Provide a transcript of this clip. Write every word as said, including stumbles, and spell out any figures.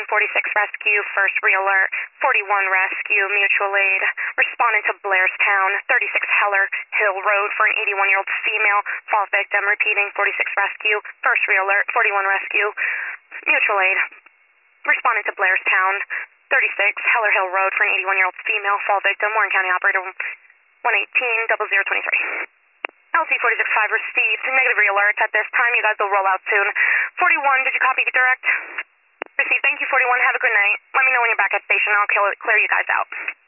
forty-six rescue, first re-alert, forty-one rescue, mutual aid. Responding to Blairstown, thirty-six Heller Hill Road for an eighty-one-year-old female, fall victim, repeating, forty-six rescue, first re-alert, forty-one rescue, mutual aid. Responding to Blairstown, thirty-six Heller Hill Road for an eighty-one-year-old female, fall victim, Warren County Operator one eighteen double zero twenty-three. L C forty-six five received, negative re-alerts at this time. You guys will roll out soon. forty-one, did you copy direct? Received, thank you, forty-one. Have a good night. Let me know when you're back at station. I'll clear you guys out.